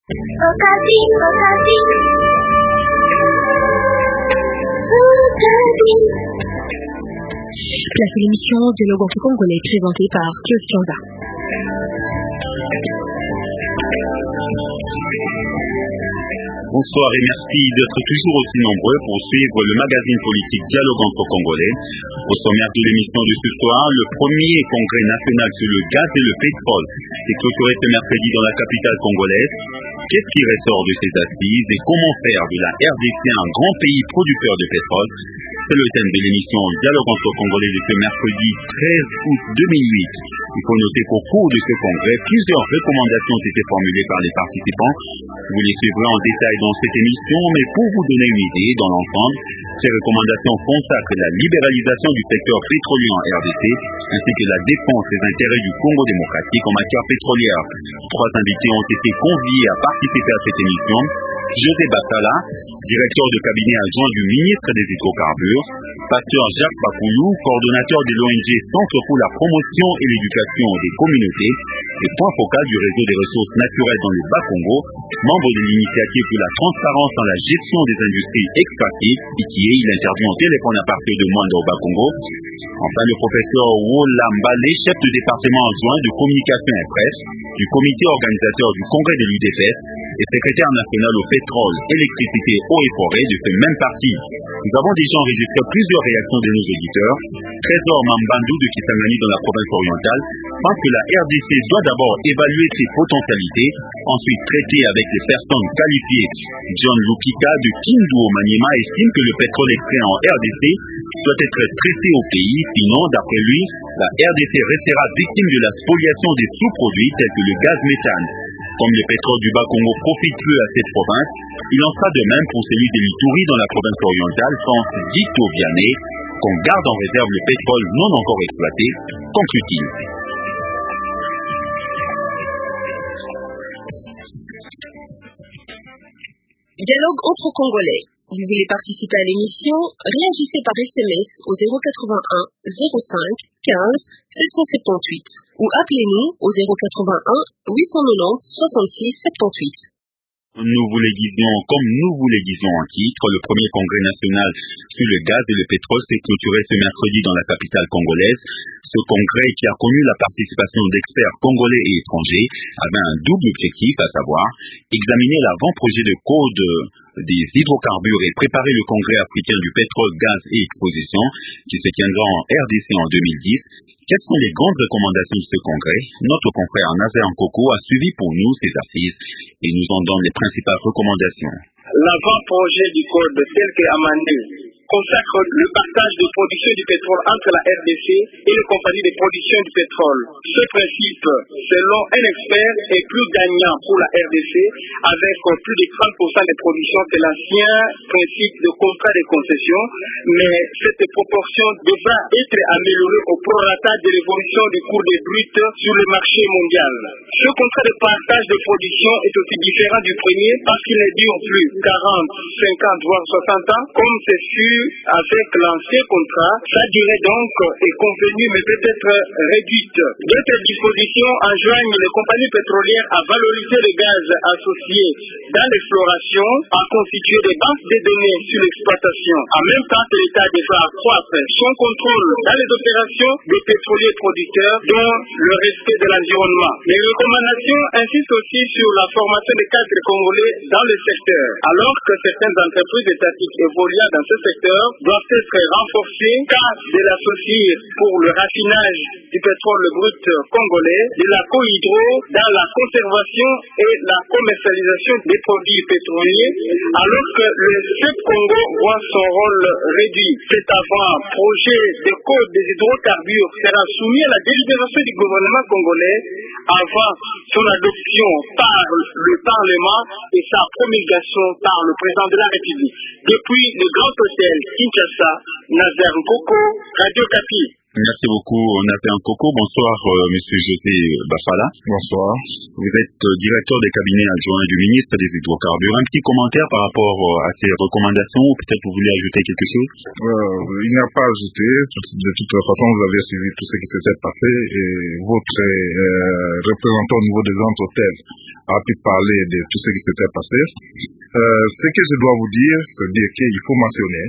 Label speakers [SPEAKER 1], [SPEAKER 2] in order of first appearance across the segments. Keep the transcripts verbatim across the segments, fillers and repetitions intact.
[SPEAKER 1] Place à l'émission Dialogue entre Congolais présentée par Claude Chanda.
[SPEAKER 2] Bonsoir et merci d'être toujours aussi nombreux pour suivre le magazine politique Dialogue entre Congolais. Au sommaire de l'émission de ce soir, le premier congrès national sur le gaz et le pétrole est clôturé ce mercredi dans la capitale congolaise. Qu'est-ce qui ressort de ces assises et comment faire de la R D C un grand pays producteur de pétrole? C'est le thème de l'émission Dialogue entre Congolais de ce mercredi treize août deux mille huit. Il faut noter qu'au cours de ce congrès, plusieurs recommandations étaient formulées par les participants. Vous les suivrez en détail dans cette émission, mais pour vous donner une idée dans l'ensemble, ces recommandations consacrent la libéralisation du secteur pétrolier en R D C, ainsi que la défense des intérêts du Congo démocratique en matière pétrolière. Trois invités ont été conviés à participer à cette émission. José Batala, directeur de cabinet adjoint du ministre des Hydrocarbures, Pasteur Jacques Bakoulou, coordonnateur de l'O N G Centre pour la promotion et l'éducation des communautés et point focal du réseau des ressources naturelles dans le Bas-Congo, membre de l'initiative pour la transparence dans la gestion des industries extractives, I T I E, il intervient au téléphone à partir de Moindre au Bas-Congo. Enfin, le professeur Wola Mbale, chef de département adjoint de communication et presse du comité organisateur du congrès de l'U D P S et secrétaire national au pétrole, électricité, eau et forêt de ce même parti. Nous avons déjà enregistré plusieurs réactions de nos auditeurs. Trésor Mambandou de Kisangani dans la province orientale pense que la R D C doit d'abord évaluer ses potentialités, ensuite traiter avec les personnes qualifiées. John Lukika de Kindu au Maniema estime que le pétrole extrait en R D C doit être traité au pays, sinon, d'après lui, la R D C restera victime de la spoliation des sous-produits tels que le gaz méthane. Comme le pétrole du Bas-Congo profite peu à cette province, il en sera de même pour celui de l'Ituri dans la province orientale, pense Dito Vianney, qu'on garde en réserve le pétrole non encore exploité, conclut-il.
[SPEAKER 1] Dialogue entre Congolais. Vous voulez participer à l'émission? Réagissez par S M S au zéro quatre-vingt-un zéro cinq quinze sept cent soixante-dix-huit ou appelez-nous au zéro quatre-vingt-un huit cent quatre-vingt-dix soixante-six soixante-dix-huit.
[SPEAKER 2] Nous vous le disions, comme nous vous le disons en titre, le premier congrès national sur le gaz et le pétrole s'est clôturé ce mercredi dans la capitale congolaise. Ce congrès, qui a connu la participation d'experts congolais et étrangers, avait un double objectif, à savoir examiner l'avant-projet de code des hydrocarbures et préparer le congrès africain du pétrole, gaz et exposition, qui se tiendra en R D C en deux mille dix. Quelles sont les grandes recommandations de ce congrès? Notre confrère Nazer Nkoko a suivi pour nous ces assises et nous en donne les principales recommandations.
[SPEAKER 3] L'avant-projet du code tel qu'amendé consacre le partage de production du pétrole entre la R D C et les compagnies de production du pétrole. Ce principe, selon un expert, est plus gagnant pour la R D C avec plus de trente pour cent des productions que l'ancien principe de contrat de concession, mais cette proportion devra être améliorée au prorata de l'évolution du cours des bruts sur le marché mondial. Ce contrat de partage de production est aussi différent du premier parce qu'il ne dure plus quarante, cinquante voire soixante ans comme c'est sûr avec l'ancien contrat. Sa durée donc est convenue mais peut être réduite. D'autres dispositions enjoignent les compagnies pétrolières à valoriser le gaz associé dans l'exploration, à constituer des banques de données sur l'exploitation. En même temps que l'État devra accroître son contrôle dans les opérations des pétroliers producteurs, dont le respect de l'environnement. Les recommandations insistent aussi sur la formation des cadres congolais dans le secteur. Alors que certaines entreprises étatiques évoluant dans ce secteur doivent être renforcées, car de l'associer pour le raffinage du pétrole brut congolais, de la co-hydro dans la conservation et la commercialisation des produits pétroliers, alors que le C E P Congo voit son rôle réduit. Cet avant-projet de code des hydrocarbures sera soumis à la délibération du gouvernement congolais avant son adoption par le Parlement et sa promulgation par le président de la République. Depuis le Grand Hôtel Kinshasa, Nazer Nkoko, Radio Kapi.
[SPEAKER 2] Merci beaucoup, Nathan Coco. Bonsoir, euh, Monsieur José Bafala.
[SPEAKER 4] Bonsoir.
[SPEAKER 2] Vous êtes euh, directeur des cabinets adjoints du ministre des Hydrocarbures. Un petit commentaire par rapport euh, à ces recommandations, ou peut-être vous voulez ajouter quelque chose?
[SPEAKER 4] euh, Il n'y a pas à ajouter. De toute façon, vous avez suivi tout ce qui s'était passé et votre euh, représentant au niveau des ventes hôtels a pu parler de tout ce qui s'était passé. Euh, ce que je dois vous dire, c'est dire qu'il faut mentionner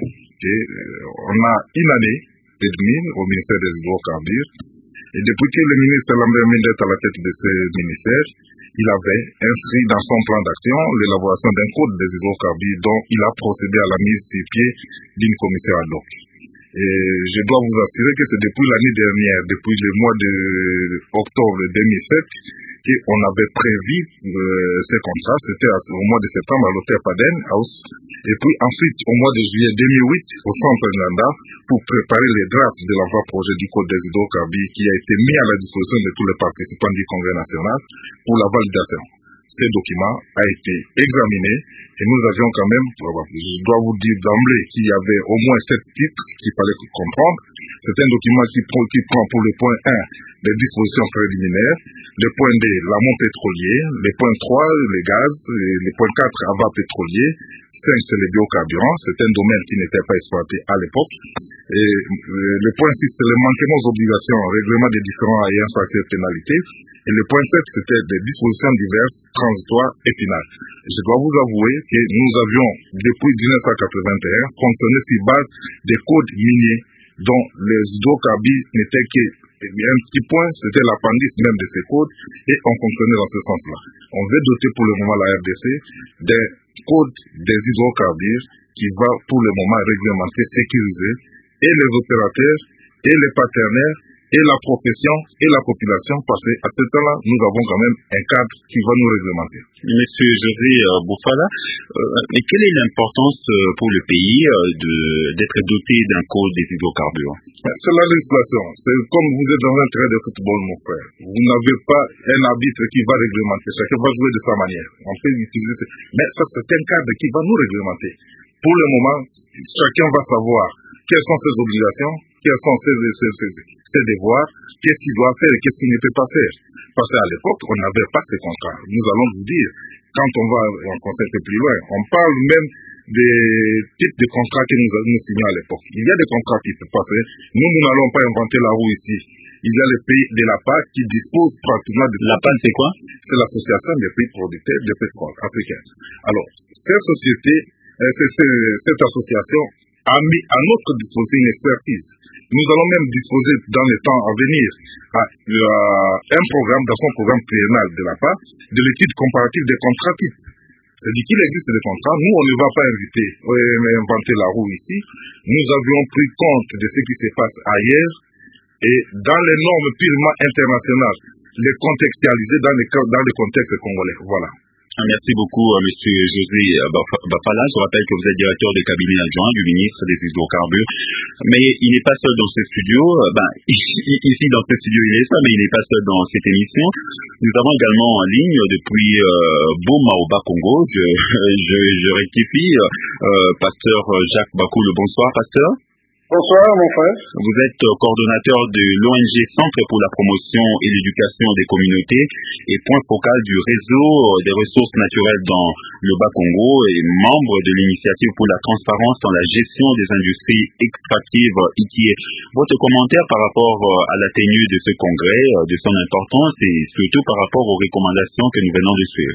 [SPEAKER 4] qu'on a une année et demie au ministère des Hydrocarbures. Et depuis que le ministre Lambert Mende est à la tête de ce ministère, il avait inscrit dans son plan d'action l'élaboration d'un code des hydrocarbures dont il a procédé à la mise sur pied d'une commission ad hoc. Et je dois vous assurer que c'est depuis l'année dernière, depuis le mois d'octobre deux mille sept, qu'on avait prévu euh, ce contrat. C'était au mois de septembre à l'hôtel Paden House. Et puis ensuite, au mois de juillet deux mille huit, au centre Nanda, pour préparer les drafts de l'avant-projet du Code des hydrocarbures qui a été mis à la disposition de tous les participants du Congrès national pour la validation. Ce document a été examiné et nous avions quand même, je dois vous dire d'emblée qu'il y avait au moins sept titres qu'il fallait comprendre. C'est un document qui prend, qui prend pour le point un les dispositions préliminaires, le point deux l'amont pétrolier, le point trois les gaz, le point quatre aval pétrolier, cinq c'est les biocarburants, c'est un domaine qui n'était pas exploité à l'époque, et le point six c'est le manquement aux obligations, règlement des différents et infractions de pénalité. Et le point sept, c'était des dispositions diverses, transitoires et finales. Je dois vous avouer que nous avions, depuis mille neuf cent quatre-vingt-un, fonctionné sur base des codes miniers dont les hydrocarbures n'étaient que un petit point, c'était l'appendice même de ces codes, et on fonctionnait dans ce sens-là. On veut doter pour le moment la R D C des codes des hydrocarbures qui va pour le moment réglementer, sécuriser, et les opérateurs, et les partenaires, et la profession et la population, parce qu'à ce temps-là, nous avons quand même un cadre qui va nous réglementer.
[SPEAKER 2] Monsieur José euh, Bofala, euh, mais quelle est l'importance euh, pour le pays euh, de, d'être doté d'un code des hydrocarbures?
[SPEAKER 4] C'est la législation. C'est comme vous êtes dans un terrain de football, mon frère. Vous n'avez pas un arbitre qui va réglementer. Chacun va jouer de sa manière. On peut utiliser ce... Mais ça, c'est un cadre qui va nous réglementer. Pour le moment, chacun va savoir quelles sont ses obligations, quels sont ses, ses, ses, ses devoirs, qu'est-ce qu'il doit faire et qu'est-ce qu'il ne peut pas faire. Parce qu'à l'époque, on n'avait pas ces contrats. Nous allons vous dire, quand on va en conseil plus loin, on parle même des types de contrats que nous, nous signons à l'époque. Il y a des contrats qui peuvent passer. Nous, nous n'allons pas inventer la roue ici. Il y a les pays de la P A C qui disposent pratiquement de...
[SPEAKER 2] La P A C, c'est quoi?
[SPEAKER 4] C'est l'association des pays producteurs de pétrole africains. Alors, ces sociétés, c'est, c'est, cette association a mis à notre disposition une expertise. Nous allons même disposer dans les temps à venir à, à un programme, dans son programme triennal de la P A C, de l'étude comparative des contrats types. C'est-à-dire qu'il existe des contrats, nous on ne va pas inviter, inventer la roue ici. Nous avions pris compte de ce qui se passe ailleurs et dans les normes purement internationales, les contextualiser dans les, dans le contexte congolais. Voilà.
[SPEAKER 2] Merci beaucoup, euh, Monsieur José Bafala. Je rappelle que vous êtes directeur des cabinets adjoints du ministre des Hydrocarbures. Mais il n'est pas seul dans ce studio. Ben, ici, dans ce studio, il est seul, mais il n'est pas seul dans cette émission. Nous avons également en ligne, depuis euh, Boma au Bas-Congo, je, je, je rectifie, euh, pasteur Jacques Bakoulou. Bonsoir, pasteur.
[SPEAKER 3] Bonsoir, mon frère.
[SPEAKER 2] Vous êtes coordonnateur de l'O N G Centre pour la promotion et l'éducation des communautés et point focal du réseau des ressources naturelles dans le Bas-Congo et membre de l'initiative pour la transparence dans la gestion des industries extractives I T I E. Votre commentaire par rapport à la tenue de ce congrès, de son importance et surtout par rapport aux recommandations que nous venons de suivre.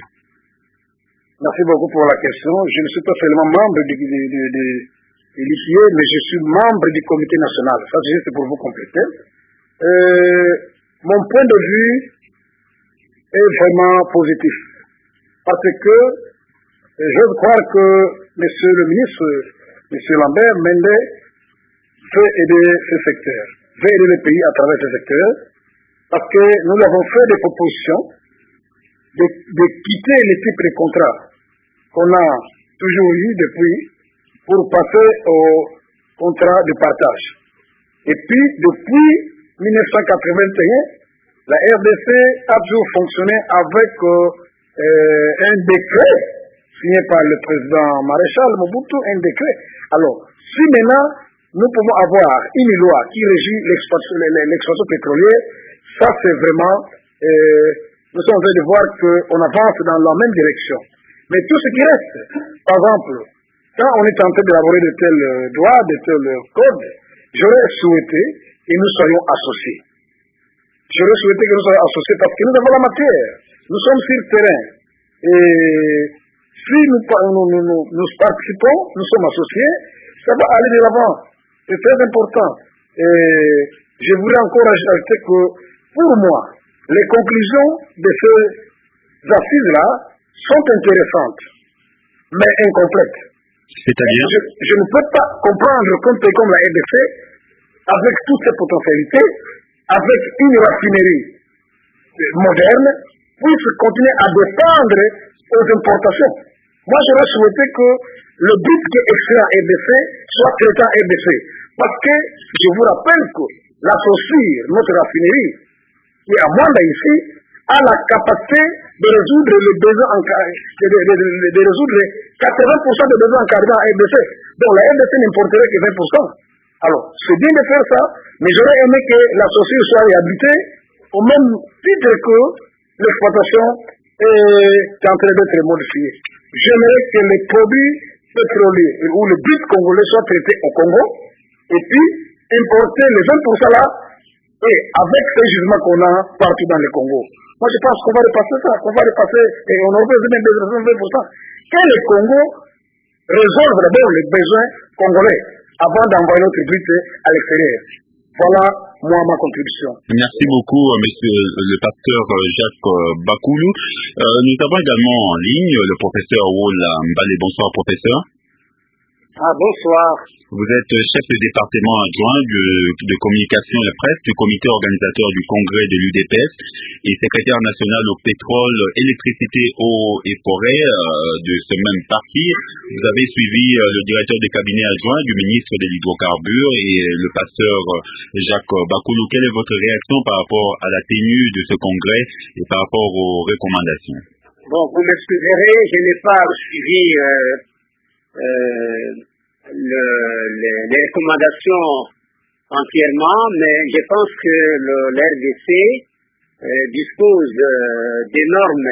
[SPEAKER 3] Merci beaucoup pour la question. Je ne suis pas seulement membre de, de, de, de l'I T I E, mais je suis membre du comité national. Ça, c'est juste pour vous compléter. Euh, mon point de vue est vraiment positif. Parce que je crois que Monsieur le ministre, Monsieur Lambert Mende, veut aider ce secteur, veut aider le pays à travers ce secteur, parce que nous avons fait des propositions de, de quitter les types de contrats qu'on a toujours eu depuis, pour passer au contrat de partage. Et puis, depuis mille neuf cent quatre-vingt-un, la R D C a toujours fonctionné avec euh, euh, un décret signé par le président Maréchal Mobutu, un décret. Alors, si maintenant
[SPEAKER 5] nous pouvons avoir une loi qui régit l'exploitation pétrolière. Ça, c'est vraiment, euh, nous sommes en train de voir qu'on avance dans la même direction. Mais tout ce qui reste, par exemple, quand on est en train d'élaborer de tels droits, de tels codes, j'aurais souhaité que nous soyons associés. J'aurais souhaité que nous soyons associés parce que nous avons la matière. Nous sommes sur le terrain. Et si nous, nous, nous, nous participons, nous sommes associés, ça va aller de l'avant. C'est très important. Et je voudrais encore ajouter que, pour moi, les conclusions de ces assises-là sont intéressantes, mais incomplètes.
[SPEAKER 2] C'est-à-dire
[SPEAKER 5] je, je ne peux pas comprendre qu'un pays comme la R D C, avec toutes ses potentialités, avec une raffinerie moderne, puisse continuer à dépendre aux importations. Moi, j'aurais souhaité que le but qui est extrait en R D C soit traité en R D C. Parce que je vous rappelle que la Sosir, notre raffinerie, qui est à Mwanda ici, a la capacité de résoudre les besoins en de, de, de, de résoudre quatre-vingts pour cent des besoins en carburant en R D C. Donc la R D C n'importerait que vingt pour cent. Alors, c'est bien de faire ça, mais j'aurais aimé que la Sosir soit réhabilitée au même titre que l'exploitation est en train d'être modifiée. J'aimerais que les produits pétroliers ou le but congolais soient traités au Congo et puis importer les vingt pour cent là et avec ces jugements qu'on a partout dans le Congo. Moi je pense qu'on va repasser ça, qu'on va repasser et on aurait besoin de vingt pour cent. Que le Congo résolve d'abord les besoins congolais avant d'envoyer notre but à l'extérieur. Voilà, moi, ma contribution.
[SPEAKER 2] Merci beaucoup, monsieur le pasteur Jacques Bakoulou. Euh, nous avons également en ligne le professeur Wola Mbale. Bonsoir, professeur.
[SPEAKER 5] Ah, bonsoir.
[SPEAKER 2] Vous êtes chef de département adjoint de, de communication et presse du comité organisateur du congrès de l'U D P S et secrétaire national au pétrole, électricité, eau et forêt euh, de ce même parti. Vous avez suivi euh, le directeur de cabinet adjoint du ministre de l'hydrocarbure et le pasteur Jacques Bakoulou. Quelle est votre réaction par rapport à la tenue de ce congrès et par rapport aux recommandations?
[SPEAKER 6] Bon, vous m'excuserez, je n'ai pas suivi euh, euh, le, les, les recommandations entièrement, mais je pense que l'R D C euh, dispose euh, d'énormes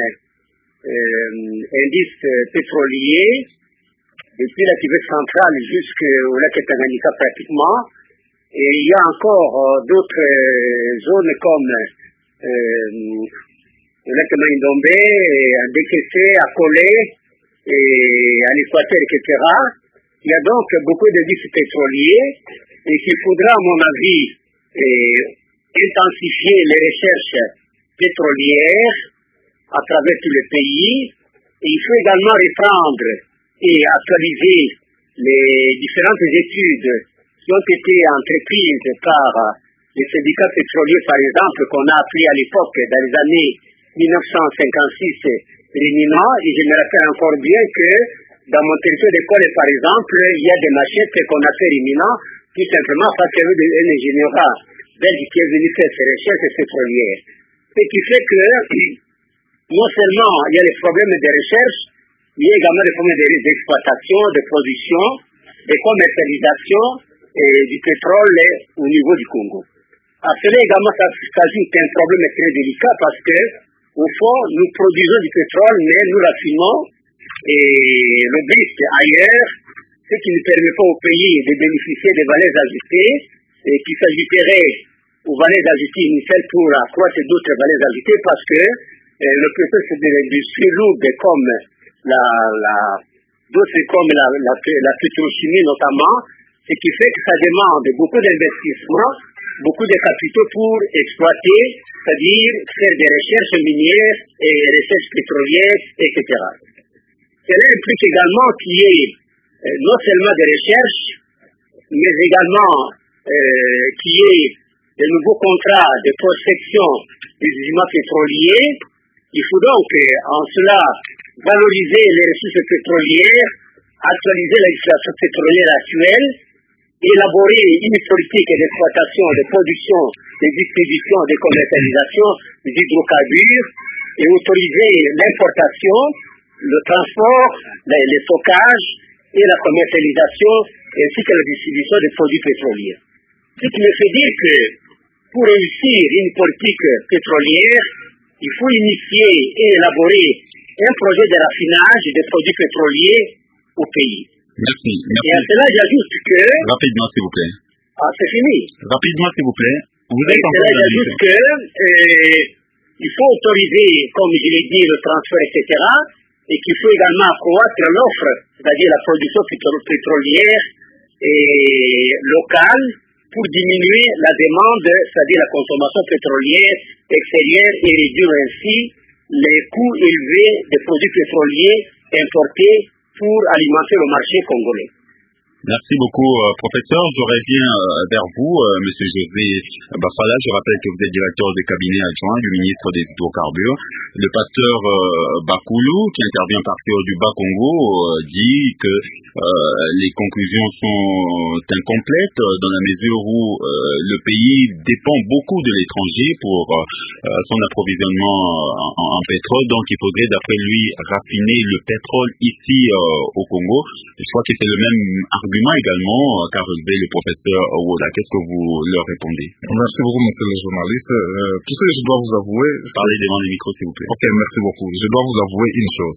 [SPEAKER 6] euh, indices pétroliers depuis la Tibet centrale jusqu'au lac Tanganyika pratiquement. Et il y a encore euh, d'autres euh, zones comme euh, le lac Maïndombe, à Dékessé, à Kolé, et à l'Équateur, et cetera. Il y a donc beaucoup d'indices pétroliers et qu'il faudra, à mon avis, eh, intensifier les recherches pétrolières à travers tout le pays. Et il faut également reprendre et actualiser les différentes études qui ont été entreprises par les syndicats pétroliers, par exemple, qu'on a appris à l'époque, dans les années mille neuf cent cinquante-six, réunissant, et je me rappelle encore bien que dans mon territoire d'école, par exemple, il y a des machettes qu'on a fait réunissant, tout simplement parce qu'il y avait un ingénieur belge qui est venu faire ses recherches pétrolières. Ce qui fait que non seulement il y a les problèmes de recherche, il y a également des problèmes d'exploitation, de production, de commercialisation et du pétrole au niveau du Congo. À cela également, ça s'ajoute un problème très délicat parce que, au fond, nous produisons du pétrole, mais nous l'affinons et le but ailleurs, ce qui ne permet pas au pays de bénéficier des valeurs ajoutées et qui s'ajouteraient aux valeurs ajoutées initiales pour accroître d'autres valeurs ajoutées parce que euh, le pétrole c'est de l'industrie lourde comme la, la, d'autres comme la, la, la pétrochimie notamment, ce qui fait que ça demande beaucoup d'investissements, beaucoup de capitaux pour exploiter, c'est-à-dire faire des recherches minières et des recherches pétrolières, et cetera. Cela implique également qu'il y ait euh, non seulement des recherches, mais également euh, qu'il y ait de nouveaux contrats de prospection des gisements pétroliers. Il faut donc, en cela, valoriser les ressources pétrolières, actualiser la législation pétrolière actuelle, élaborer une politique d'exploitation, de production, de distribution, de commercialisation des hydrocarbures et autoriser l'importation, le transport, le stockage et la commercialisation ainsi que la distribution des produits pétroliers. Ce qui me fait dire que pour réussir une politique pétrolière, il faut initier et élaborer un projet de raffinage des produits pétroliers au pays.
[SPEAKER 2] Merci. Merci.
[SPEAKER 6] Et à cela, j'ajoute que...
[SPEAKER 2] Rapidement, s'il vous plaît.
[SPEAKER 6] Ah, c'est fini.
[SPEAKER 2] Rapidement, s'il vous plaît. Vous êtes
[SPEAKER 6] et
[SPEAKER 2] en
[SPEAKER 6] cela, j'ajoute que euh, il faut autoriser, comme je l'ai dit, le transfert, et cetera, et qu'il faut également accroître l'offre, c'est-à-dire la production pétrolière et locale, pour diminuer la demande, c'est-à-dire la consommation pétrolière extérieure, et réduire ainsi les coûts élevés des produits pétroliers importés pour alimenter le marché congolais.
[SPEAKER 2] Merci beaucoup, euh, professeur. Je reviens euh, vers vous, euh, monsieur José Bafala. Je rappelle que vous êtes directeur de cabinet adjoint du ministre des hydrocarbures. Le pasteur euh, Bakoulou, qui intervient à partir du Bas-Congo, euh, dit que euh, les conclusions sont incomplètes dans la mesure où euh, le pays dépend beaucoup de l'étranger pour euh, son approvisionnement en, en pétrole. Donc, il faudrait, d'après lui, raffiner le pétrole ici euh, au Congo. Je crois que c'est le même argument également qu'a relevé le professeur Woda. Qu'est-ce que vous leur répondez?
[SPEAKER 4] Merci beaucoup, monsieur le journaliste. Euh, tout ce que je dois vous avouer...
[SPEAKER 2] Parlez devant le micro, s'il vous plaît.
[SPEAKER 4] Ok, merci beaucoup. Je dois vous avouer une chose.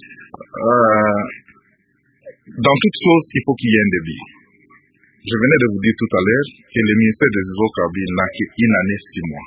[SPEAKER 4] Euh, dans toute chose, il faut qu'il y ait un débit. Je venais de vous dire tout à l'heure que le ministère des hydrocarbures n'a qu'une année, six mois.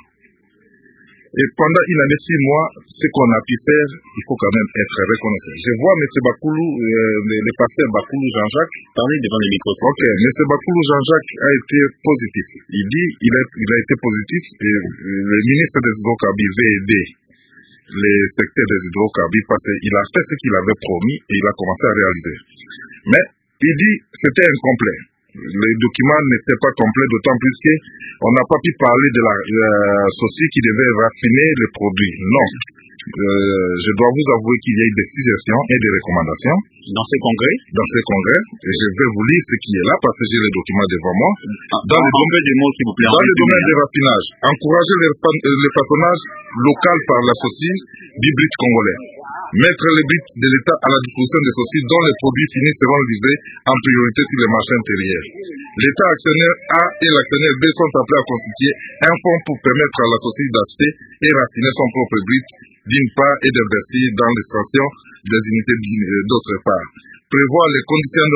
[SPEAKER 4] Et pendant une année, six mois, ce qu'on a pu faire, il faut quand même être reconnaissant. Je vois M. Bakoulou, euh, le, le pasteur Bakoulou Jean-Jacques.
[SPEAKER 2] Parlez devant les micros.
[SPEAKER 4] Ok, M. Bakoulou Jean-Jacques a été positif. Il dit il a, il a été positif et le ministre des hydrocarbures veut aider les secteurs des hydrocarbures parce qu'il a fait ce qu'il avait promis et il a commencé à réaliser. Mais il dit c'était incomplet. Les documents n'étaient pas complets, d'autant plus qu'on n'a pas pu parler de la euh, société qui devait raffiner le produit. Non. Euh, je dois vous avouer qu'il y a eu des suggestions et des recommandations.
[SPEAKER 2] Dans ces congrès
[SPEAKER 4] Dans ces congrès. Et je vais vous lire ce qui est là parce que j'ai les documents devant moi.
[SPEAKER 2] Dans le domaine des mots, s'il vous plaît.
[SPEAKER 4] Dans le domaine du raffinage, encourager le, le façonnage local par la société du brut congolais. Mettre les brits de l'État à la disposition des sociétés dont les produits finis seront livrés en priorité sur les marchés intérieurs. L'État actionnaire A et l'actionnaire B sont appelés à constituer un fonds pour permettre à la société d'acheter et raffiner son propre brut d'une part et d'investir dans l'extraction des unités d'autre part. Prévoir les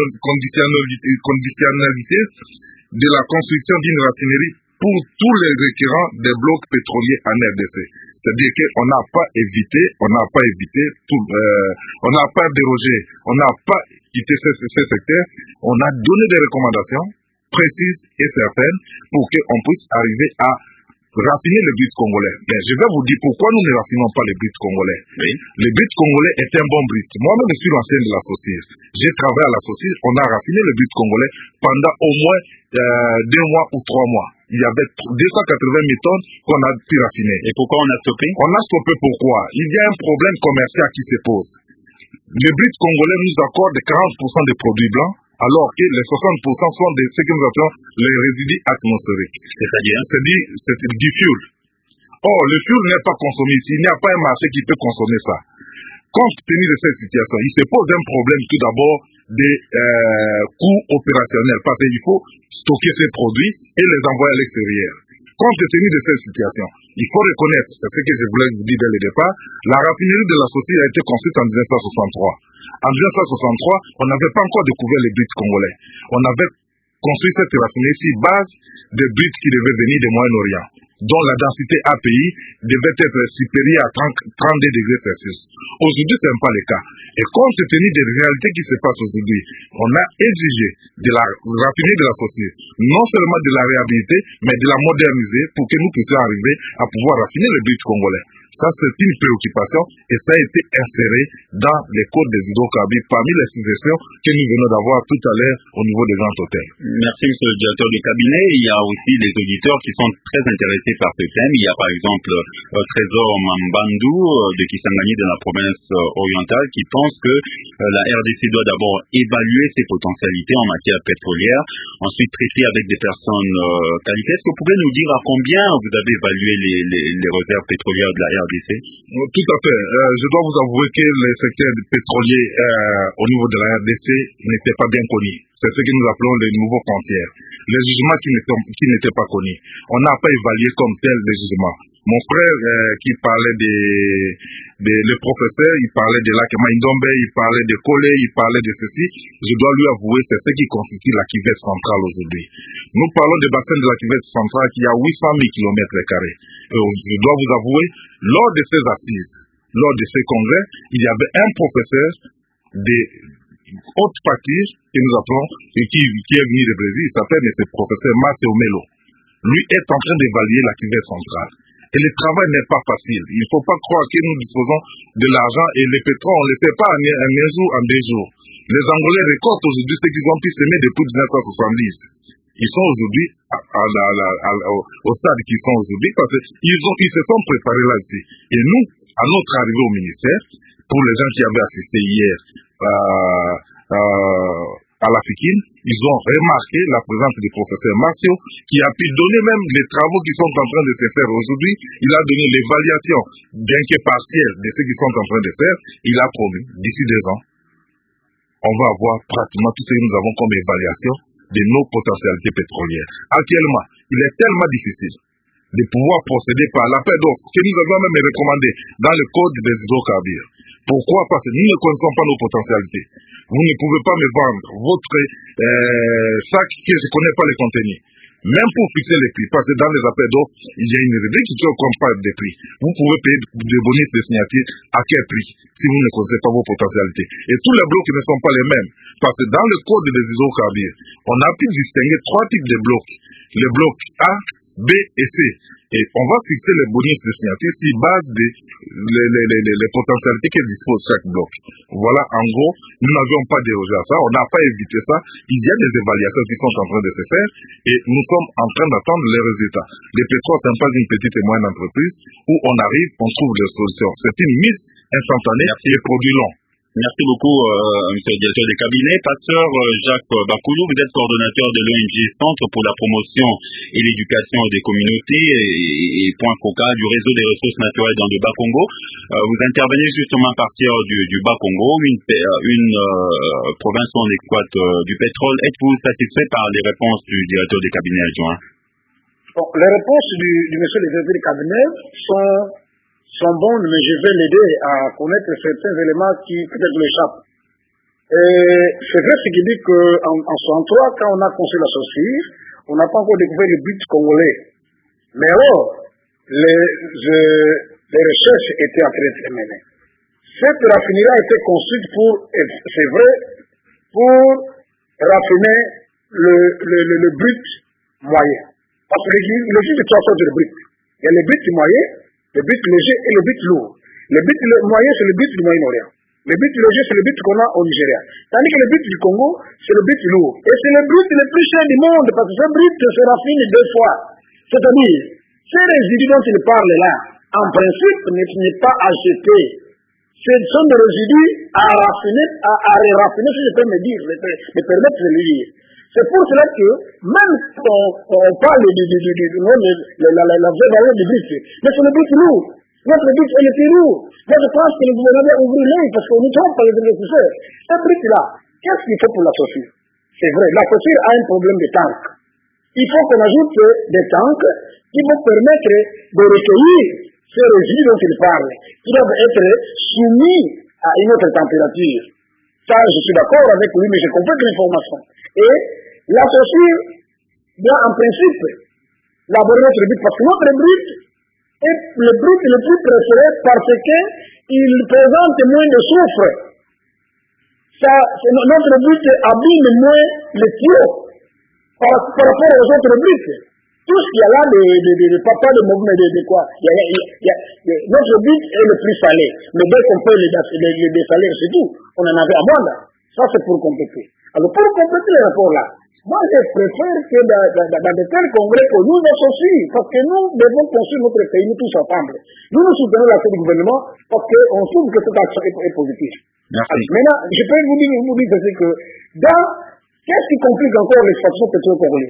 [SPEAKER 4] conditionnalités de la construction d'une raffinerie pour tous les requérants des blocs pétroliers en R D C. C'est-à-dire qu'on n'a pas évité, on n'a pas évité, tout, euh, on n'a pas dérogé, on n'a pas quitté ce, ce secteur, on a donné des recommandations précises et certaines pour qu'on puisse arriver à raffiner le brut congolais. Bien, je vais vous dire pourquoi nous ne raffinons pas le brut congolais.
[SPEAKER 2] Oui.
[SPEAKER 4] Le brut congolais est un bon brut. Moi-même, je suis l'ancien de la société. J'ai travaillé à la société, on a raffiné le brut congolais pendant au moins euh, deux mois ou trois mois. Il y avait deux cent quatre-vingt mille tonnes qu'on a pu raffiner.
[SPEAKER 2] Et pourquoi on a stoppé?
[SPEAKER 4] On a stoppé pourquoi? Il y a un problème commercial qui se pose. Le brut congolais nous accorde quarante pour cent des produits blancs, alors que les soixante pour cent sont de ce que nous appelons les résidus atmosphériques.
[SPEAKER 2] C'est-à-dire?
[SPEAKER 4] C'est-à-dire, c'est du fuel. Or, le fuel n'est pas consommé ici. Il n'y a pas un marché qui peut consommer ça. Compte tenu de cette situation, il se pose un problème tout d'abord des euh, coûts opérationnels, parce qu'il faut stocker ces produits et les envoyer à l'extérieur. Compte tenu de cette situation, il faut reconnaître, c'est ce que je voulais vous dire dès le départ, la raffinerie de la société a été construite en mille neuf cent soixante-trois. En mille neuf cent soixante-trois, on n'avait pas encore découvert les brits congolais. On avait construit cette raffinerie sur base des brits qui devaient venir du Moyen-Orient, dont la densité A P I devait être supérieure à trente-deux degrés Celsius. Aujourd'hui, ce n'est pas le cas. Et compte tenu des réalités qui se passent aujourd'hui, on a exigé de la raffinerie de la société, non seulement de la réhabiliter, mais de la moderniser pour que nous puissions arriver à pouvoir raffiner le brut congolais. Ça, c'est une préoccupation et ça a été inséré dans les codes des hydrocarbures parmi les suggestions que nous venons d'avoir tout à l'heure au niveau des grands hôtels.
[SPEAKER 2] Merci, monsieur le directeur du cabinet. Il y a aussi des auditeurs qui sont très intéressés par ce thème. Il y a par exemple euh, Trésor Mambandou euh, de Kisangani de la province euh, orientale qui pense que la R D C doit d'abord évaluer ses potentialités en matière pétrolière, ensuite traiter avec des personnes euh, qualifiées. Est-ce que vous pouvez nous dire à combien vous avez évalué les, les, les réserves pétrolières de la R D C?
[SPEAKER 4] Tout à fait. Euh, je dois vous avouer que le secteur pétrolier euh, au niveau de la R D C n'était pas bien connu. C'est ce que nous appelons les nouveaux frontières. Les jugements qui n'étaient, qui n'étaient pas connus. On n'a pas évalué comme tel les jugements. Mon frère euh, qui parlait des, des le professeur, il parlait de lac Maïndombe, il parlait de Kolé, il parlait de ceci. Je dois lui avouer, c'est ce qui constitue la cuvette centrale aujourd'hui. Nous parlons des bassins de la cuvette centrale qui a huit cent mille kilomètres carrés. Je dois vous avouer, lors de ces assises, lors de ces congrès, il y avait un professeur de haute partie que nous appelons, et qui, qui est venu du Brésil, il s'appelle M. professeur Marcel Melo. Lui est en train d'évaluer la cuvette centrale. Et le travail n'est pas facile. Il ne faut pas croire que nous disposons de l'argent et le pétrole, on ne le fait pas en un, un jour, en deux jours. Les Angolais récoltent aujourd'hui ce qu'ils ont pu semer depuis mille neuf cent soixante-dix. Ils sont aujourd'hui à, à la, à, à, au, au stade qu'ils sont aujourd'hui parce qu'ils ils se sont préparés là-dessus. Et nous, à notre arrivée au ministère, pour les gens qui avaient assisté hier euh, euh, à la Fikine, ils ont remarqué la présence du professeur Marcio qui a pu donner même les travaux qui sont en train de se faire aujourd'hui. Il a donné l'évaluation, bien que partielle, de ce qu'ils sont en train de faire. Il a promis, d'ici deux ans, on va avoir pratiquement tout ce que nous avons comme évaluation de nos potentialités pétrolières. Actuellement, il est tellement difficile de pouvoir procéder par l'appel d'offres que nous avons même recommandé dans le code des hydrocarbures. Pourquoi? Parce que nous ne connaissons pas nos potentialités. Vous ne pouvez pas me vendre votre euh, sac que je ne connais pas les contenus. Même pour fixer les prix, parce que dans les appels d'offres, il y a une rubrique qui compare des prix. Vous pouvez payer des bonus de signature à quel prix, si vous ne connaissez pas vos potentialités. Et tous les blocs ne sont pas les mêmes. Parce que dans le code des hydrocarbures, on a pu distinguer trois types de blocs. Les blocs A, B et C. Et on va fixer les bonus de signature sur base des les, les, les, les potentialités que dispose chaque bloc. Voilà, en gros, nous n'avions pas dérogé à ça, on n'a pas évité ça. Il y a des évaluations qui sont en train de se faire et nous sommes en train d'attendre les résultats. Les pétroles, ce n'est pas une petite et moyenne entreprise où on arrive, on trouve des solutions. C'est une mise instantanée et des produits longs.
[SPEAKER 2] Merci beaucoup, euh, monsieur le directeur des cabinets. Pasteur euh, Jacques Bakoulou, vous êtes coordonnateur de l'O N G Centre pour la promotion et l'éducation des communautés et, et point focal du réseau des ressources naturelles dans le Bas-Congo. Euh, vous intervenez justement à partir du, du Bas-Congo, une, une euh, province où on exploite euh, du pétrole. Êtes-vous satisfait par les réponses du directeur des cabinets adjoints?
[SPEAKER 5] Bon, les réponses du, du monsieur le directeur des cabinets sont... sont bonnes, mais je vais l'aider à connaître certains éléments qui peut-être l'échappent. Et c'est vrai ce qu'il dit qu'en en soixante-trois, quand on a construit la Saucire, on n'a pas encore découvert le but congolais. Mais oh, les, les recherches étaient en train d'être menées. Cette raffinerie a été construite pour, c'est vrai, pour raffiner le, le, le, le brut moyen. Parce que il existe trois sortes de brut. Il y a le brut moyen, le but léger et le but lourd. Le but moyen, c'est le but du Moyen-Orient. Le but léger, c'est le but qu'on a au Nigeria. Tandis que le but du Congo, c'est le but lourd. Et c'est le but le plus cher du monde, parce que ce but se raffine deux fois. C'est-à-dire, ces résidus dont il parle là, en principe, n'est pas acheté. Ce sont des résidus à raffiner, à, à raffiner, si je peux me dire, me permettre de le lire. C'est pour cela que, même quand on, on parle de, de, de, de, de, de, de la, la, la vraie valeur du but, mais c'est le but lourd. Notre but est le plus lourd. Moi, je pense que le gouvernement a ouvert l'œil parce qu'on nous trompe par les investisseurs. Ce but-là, qu'est-ce qu'il faut pour la Saucire? C'est vrai, la Saucire a un problème de tank. Il faut qu'on ajoute des tanks qui vont permettre de recueillir ces résidus dont il parle, qui doivent être soumis à une autre température. Ça, je suis d'accord avec lui, mais je comprends l'information. Et la Saucire doit en principe élaborer notre but, parce que notre but est le but le plus préféré parce qu'il présente moins de soufre. Ça, notre but abîme moins les tuyaux par, par rapport aux autres buts. Tout ce qu'il y a là, de, de, de, de papa, de mouvement, de, de quoi il y a, il y a, il y a, notre but est le plus salé. Mais dès qu'on peut les, les, les dessaler, c'est tout. On en avait à moins là. Ça, c'est pour compléter. Alors, pour compléter les rapports là, moi, je préfère que dans, dans, dans de tels congrès que nous associons, parce que nous devons construire notre pays, nous tous ensemble. Nous nous soutenons l'action du gouvernement parce qu'on trouve que cette action est, est positive.
[SPEAKER 2] Merci.
[SPEAKER 5] Maintenant, je peux vous dire, vous dire que dans, qu'est-ce qui complique encore l'extraction pétrolière congolaise?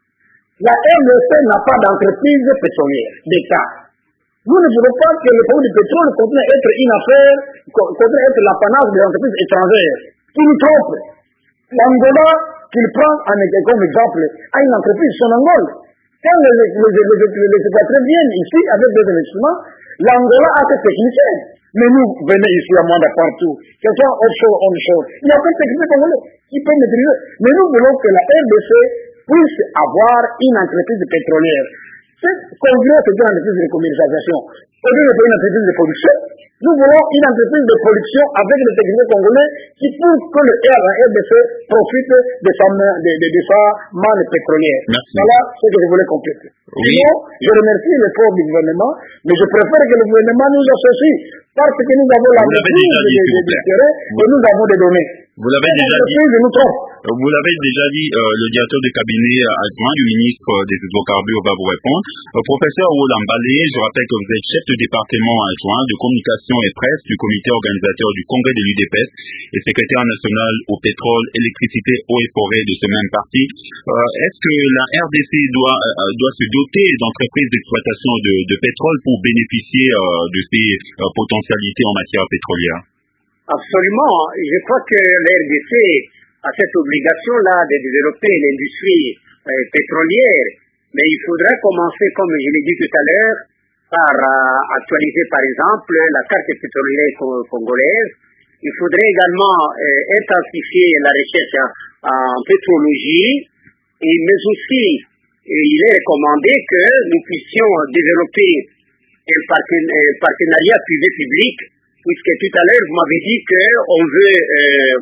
[SPEAKER 5] La R D C n'a pas d'entreprise pétrolière d'État. Nous ne voulons pas que le produit du pétrole continue à être une affaire, continue à être l'apanage des entreprises étrangères qui nous trompent. L'Angola, qu'il prend en, comme exemple, a une entreprise, son Angola. Quand les, les, les, les, les expatriés viennent ici avec des investissements, l'Angola a ses techniciens. Mais nous, venez ici à Manda partout, que ce soit offshore, onshore, il n'y a pas de technicien congolais qui peut maîtriser. Mais nous voulons que la R D C puisse avoir une entreprise pétrolière. C'est congrès, c'est une entreprise de commercialisation. Congrès, c'est une entreprise de production. Nous voulons une entreprise de production avec les techniciens congolais qui poussent que le R D C profite de sa, de, de, de sa manne pétrolière.
[SPEAKER 2] Merci.
[SPEAKER 5] Voilà ce que je voulais compléter.
[SPEAKER 2] Oui.
[SPEAKER 5] Sinon, je remercie l'effort du gouvernement, mais je préfère que le gouvernement nous associe parce que nous avons la maîtrise du terrain et nous avons des données.
[SPEAKER 2] Vous l'avez déjà dit.
[SPEAKER 5] Nous trompe.
[SPEAKER 2] Vous l'avez déjà dit, euh, le directeur de cabinet adjoint du ministre des hydrocarbures va vous répondre. Euh, professeur Roland Balé, je rappelle que vous êtes chef de département adjoint de communication et presse du comité organisateur du congrès de l'U D P S et secrétaire national au pétrole, électricité, eau et forêt de ce même parti. Euh, est-ce que la R D C doit, euh, doit se doter d'entreprises d'exploitation de, de pétrole pour bénéficier euh, de ces euh, potentialités en matière pétrolière?
[SPEAKER 6] Absolument. Je crois que la R D C a cette obligation-là de développer l'industrie euh, pétrolière. Mais il faudrait commencer, comme je l'ai dit tout à l'heure, par euh, actualiser par exemple la carte pétrolière congolaise. Il faudrait également euh, intensifier la recherche en, en pétrologie, et, mais aussi et il est recommandé que nous puissions développer un, parten- un partenariat privé-public, puisque tout à l'heure vous m'avez dit qu'on veut, euh,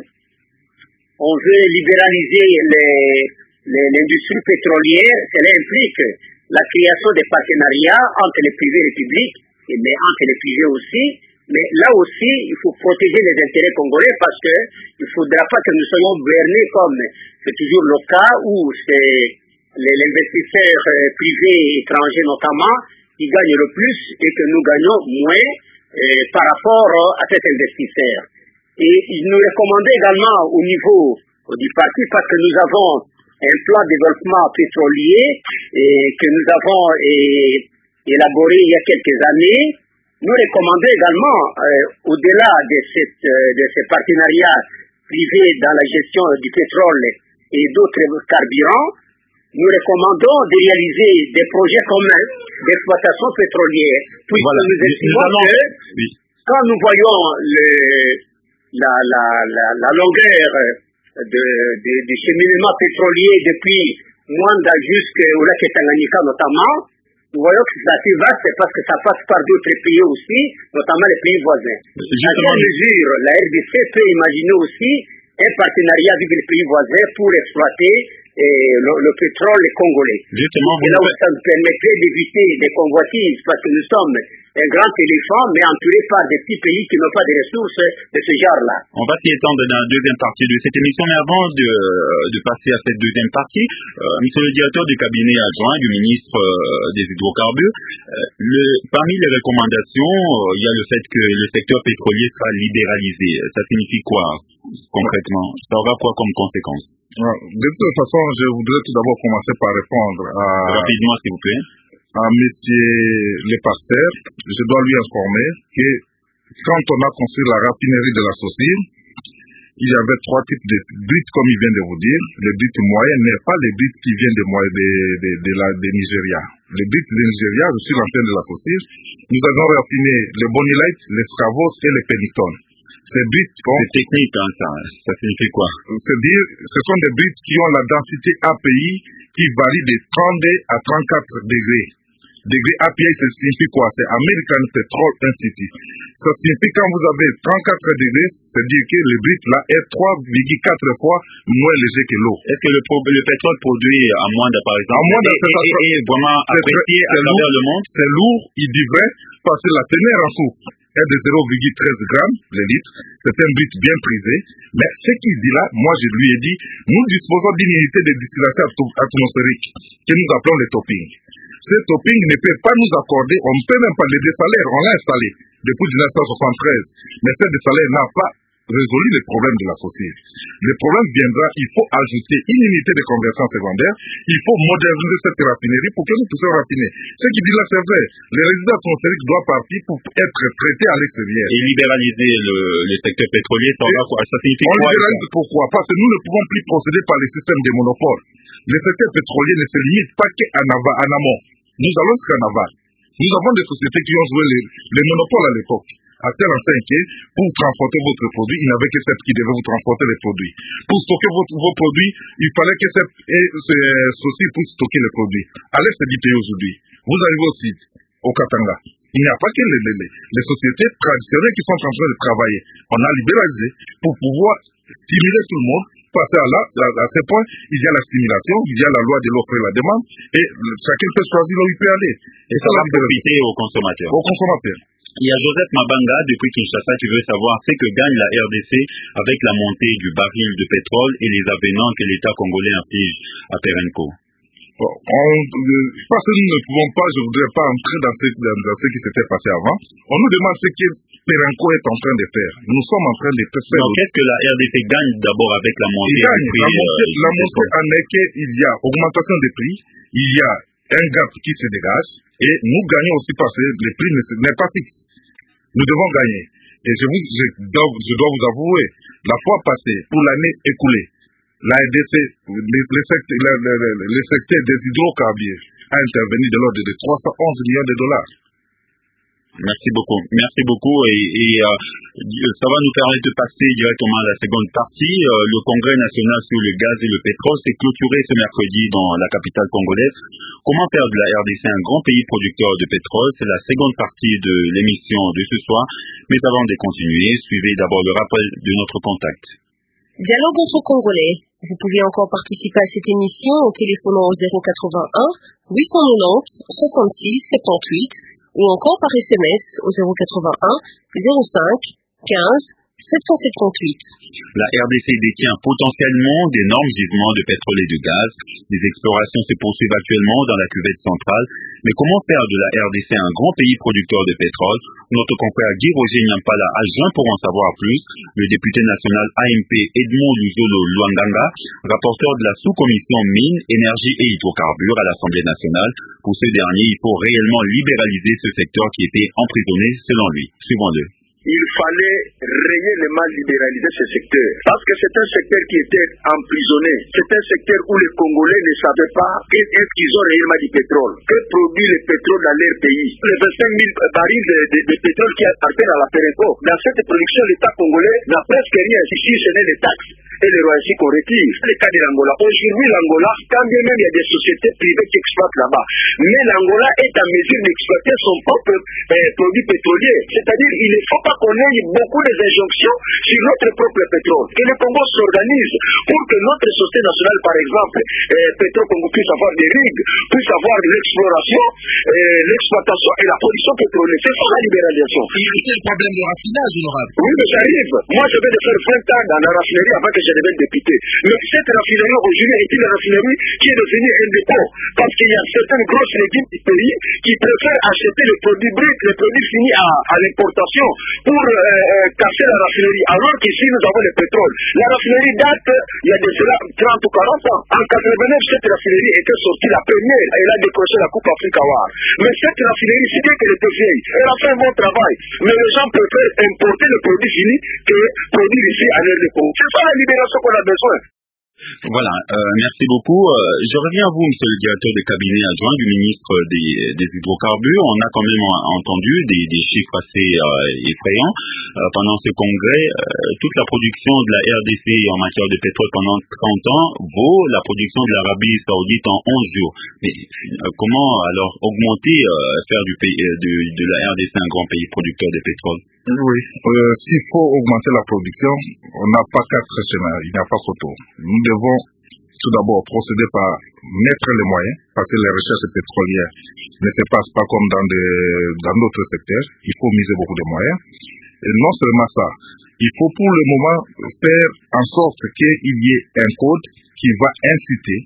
[SPEAKER 6] on veut libéraliser les, les, l'industrie pétrolière. Cela implique la création des partenariats entre les privés et les publics, mais entre les privés aussi. Mais là aussi, il faut protéger les intérêts congolais parce qu'il ne faudra pas que nous soyons bernés comme c'est toujours le cas où c'est les, les investisseurs privés et étrangers notamment qui gagnent le plus et que nous gagnons moins euh, par rapport à cet investisseur. Et il nous recommandait également au niveau du parti, parce que nous avons un plan de développement pétrolier et que nous avons et, élaboré il y a quelques années, nous recommandons également, euh, au-delà de, cette, euh, de ces partenariats privés dans la gestion du pétrole et d'autres carburants, nous recommandons de réaliser des projets communs d'exploitation pétrolière, puisque voilà. Nous estimons que oui. Quand nous voyons le, la, la, la, la longueur de, de, de cheminement pétrolier depuis Mwanda jusqu'au lac Tanganyika notamment, nous voyons que c'est assez vaste parce que ça passe par d'autres pays aussi, notamment les pays voisins. À quelle mesure la R D C peut imaginer aussi un partenariat avec les pays voisins pour exploiter eh, le, le pétrole congolais.
[SPEAKER 2] Justement,
[SPEAKER 6] et là où ça nous permettrait d'éviter des convoitises, parce que nous sommes un grand éléphant, mais entouré par des petits pays qui n'ont pas de ressources de ce genre-là.
[SPEAKER 2] On va s'y étendre dans la deuxième partie de cette émission, mais avant de, de passer à cette deuxième partie, euh, monsieur le directeur du cabinet adjoint du ministre euh, des hydrocarbures, euh, le, parmi les recommandations, euh, il y a le fait que le secteur pétrolier sera libéralisé. Ça signifie quoi concrètement? Ça aura quoi comme conséquence?
[SPEAKER 4] De toute façon, je voudrais tout d'abord commencer par répondre à...
[SPEAKER 2] Rapidement, s'il vous plaît.
[SPEAKER 4] À monsieur le pasteur, je dois lui informer que quand on a construit la raffinerie de la Saucire, il y avait trois types de briques, comme il vient de vous dire. Les briques moyennes, mais pas les briques qui viennent de, de, de, de, la, de Nigeria. Les briques de Nigeria, je suis l'antenne de la Saucire. Nous avons raffiné les Bonilites, les Scavos et les Peniton. Ces briques ont...
[SPEAKER 2] C'est technique, hein, ça, ça signifie quoi?
[SPEAKER 4] C'est-à-dire, ce sont des briques qui ont la densité A P I qui varie de trente-deux à trente-quatre degrés. Degré A P I, ça signifie quoi? C'est American Petrol Institute. Ça signifie quand vous avez trente-quatre degrés, c'est-à-dire que le brique là est trois virgule quatre fois moins léger que l'eau.
[SPEAKER 2] Est-ce que le, le pétrole produit à Mwanda, par exemple,
[SPEAKER 4] à Mwanda,
[SPEAKER 2] est, est, est, est vraiment apprécié à travers le monde?
[SPEAKER 4] C'est lourd, il dit vrai, parce que la teneur en soufre est de zéro virgule treize grammes le litre. C'est un brique bien prisé. Mais ce qu'il dit là, moi je lui ai dit, nous disposons d'une unité de distillation atmosphérique que nous appelons le topping. Ce topping ne peut pas nous accorder, on ne peut même pas le dessaler, on l'a installé depuis mille neuf cent soixante-treize. Mais ce dessaler n'a pas résolu les problèmes de la société. Le problème viendra, il faut ajouter une unité de conversion secondaire, il faut moderniser cette raffinerie pour que nous puissions raffiner. Ce qui dit là, c'est vrai. Les résidus atmosphériques doivent partir pour être traités à l'extérieur.
[SPEAKER 2] Et libéraliser le, le secteur pétrolier, ça, va, quoi, ça signifie
[SPEAKER 4] on
[SPEAKER 2] quoi? On
[SPEAKER 4] libéralise pourquoi? Parce que nous ne pouvons plus procéder par les systèmes de monopole. Le secteur pétrolier ne se limite pas qu'en amont. Nous allons jusqu'en aval. Nous avons des sociétés qui ont joué les, les monopoles à l'époque. À tel enseigne que pour transporter votre produit, il n'y avait que celle qui devait vous transporter les produits. Pour stocker votre, vos produits, il fallait que cette société puisse stocker les produits. À l'est du pays aujourd'hui, vous arrivez au site, au Katanga. Il n'y a pas que les, les, les sociétés traditionnelles qui sont en train de travailler. On a libéralisé pour pouvoir stimuler tout le monde. Passer à là, à, à ce point, il y a la stimulation, il y a la loi de l'offre et la demande, et chacun peut choisir là où il peut aller.
[SPEAKER 2] Et ça va profiter aux consommateurs.
[SPEAKER 4] Aux consommateurs.
[SPEAKER 2] Il y a Joseph Mabanga, depuis Kinshasa, qui veut savoir ce que gagne la R D C avec la montée du baril de pétrole et les avenants que l'État congolais inflige à Perenco.
[SPEAKER 4] Bon, on, parce que nous ne pouvons pas, je ne voudrais pas entrer dans ce, dans, dans ce qui s'était passé avant. On nous demande ce que Perenco est en train de faire. Nous sommes en train de faire.
[SPEAKER 2] Donc, qu'est-ce que la R D C gagne d'abord avec la montée
[SPEAKER 4] il gagne,
[SPEAKER 2] du prix?
[SPEAKER 4] La montée,
[SPEAKER 2] euh,
[SPEAKER 4] la montée en est qu'il y a augmentation des prix, il y a un gap qui se dégage, et nous gagnons aussi parce que le prix n'est pas fixe. Nous devons gagner. Et je, vous, je, dois, je dois vous avouer, la fois passée, pour l'année écoulée, la R D C, le, le, secteur, le, le, le secteur des hydrocarbures a intervenu de l'ordre de trois cent onze millions de dollars.
[SPEAKER 2] Merci beaucoup. Merci beaucoup. Et, et euh, ça va nous permettre de passer directement à la seconde partie. Euh, le Congrès national sur le gaz et le pétrole s'est clôturé ce mercredi dans la capitale congolaise. Comment faire de la R D C un grand pays producteur de pétrole? C'est la seconde partie de l'émission de ce soir. Mais avant de continuer, suivez d'abord le rappel de notre contact.
[SPEAKER 1] Dialogue entre Congolais. Vous pouvez encore participer à cette émission en téléphonant au zéro quatre-vingt-un huit cent quatre-vingt-dix soixante-six soixante-dix-huit ou encore par S M S au zéro quatre-vingt-un zéro cinq quinze sept cent soixante-dix-huit.
[SPEAKER 2] La R D C détient potentiellement d'énormes gisements de pétrole et de gaz. Les explorations se poursuivent actuellement dans la cuvette centrale. Mais comment faire de la R D C un grand pays producteur de pétrole? Notre confrère Guy Roger Nyampala a joint pour en savoir plus le député national A M P Edmond Luzolo Luanganga, rapporteur de la sous-commission mines, énergie et hydrocarbures à l'Assemblée nationale. Pour ce dernier, il faut réellement libéraliser ce secteur qui était emprisonné selon lui. Suivons-le.
[SPEAKER 3] Il fallait réellement libéraliser ce secteur. Parce que c'est un secteur qui était emprisonné. C'est un secteur où les Congolais ne savaient pas est-ce qu'ils ont réellement du pétrole. Que produit le pétrole dans leur pays? Les vingt-cinq mille barils de, de, de pétrole qui appartiennent à la Perenco. Dans cette production, l'État congolais n'a presque rien. Ici, ce n'est les taxes et les royautés qu'on retire. C'est le cas de l'Angola. Aujourd'hui, l'Angola, quand bien même il y a des sociétés privées qui exploitent là-bas, mais l'Angola est en mesure d'exploiter son propre euh, produit pétrolier. C'est-à-dire, il ne faut pas qu'on ait beaucoup d'injonctions sur notre propre pétrole. Que le Congo s'organise pour que notre société nationale, par exemple, euh, Petro-Congo puisse avoir des rigs, puisse avoir de l'exploration, euh, l'exploitation et la production pétrolière. C'est ça la libéralisation.
[SPEAKER 7] C'est le problème de raffinage, honorable.
[SPEAKER 3] Oui, mais ça arrive. Moi, je vais de faire vingt ans dans la raffinerie avant que je devienne député. Mais cette raffinerie aujourd'hui est une raffinerie qui est devenue un dépôt. Parce qu'il y a certaines grosses régimes du pays qui préfèrent acheter les produits bruts, les produits finis à, à l'importation pour euh, euh, casser la raffinerie. Alors qu'ici, nous avons le pétrole. La raffinerie date, il y a de cela trente ou quarante ans. En quatre-vingt-neuf, cette raffinerie était sortie la première. Elle a décroché la Coupe Africa War. Mais cette raffinerie, si bien qu'elle était vieille, elle a fait un bon travail. Mais les gens préfèrent importer le produit fini que produire ici à l'air de Congo. C'est ça la libération qu'on a besoin.
[SPEAKER 2] Voilà, euh, merci beaucoup. Euh, je reviens à vous, monsieur le directeur de cabinet adjoint du ministre des, des hydrocarbures. On a quand même entendu des, des chiffres assez euh, effrayants. Euh, pendant ce congrès, euh, toute la production de la R D C en matière de pétrole pendant trente ans vaut la production de l'Arabie Saoudite en onze jours. Mais euh, comment alors augmenter, euh, faire du pays, euh, de, de la R D C un grand pays producteur de pétrole?
[SPEAKER 4] Oui, euh, s'il faut augmenter la production, on n'a pas quatre scénarios, il n'y a pas photo. Nous devons tout d'abord procéder par mettre les moyens, parce que les recherches pétrolières ne se passent pas comme dans, des, dans d'autres secteurs. Il faut miser beaucoup de moyens. Et non seulement ça, il faut pour le moment faire en sorte qu'il y ait un code qui va inciter